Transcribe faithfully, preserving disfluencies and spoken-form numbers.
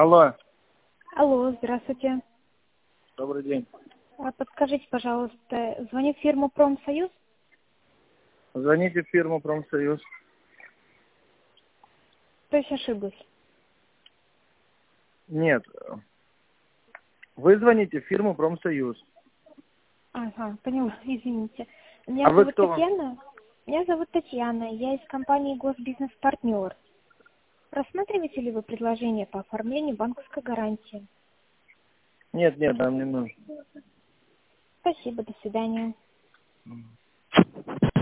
Алло. Алло, здравствуйте. Добрый день. А Подскажите, пожалуйста, звоню в фирму «Промсоюз». Звоните в фирму «Промсоюз». То есть ошиблась? Нет. Вы звоните в фирму «Промсоюз». Ага, поняла, извините. Меня А вы зовут кто? Татьяна. Меня зовут Татьяна. Я из компании «Госбизнес-партнер». Рассматриваете ли вы предложение по оформлению банковской гарантии? Нет, нет, нам не нужно. Спасибо, до свидания. Мгм.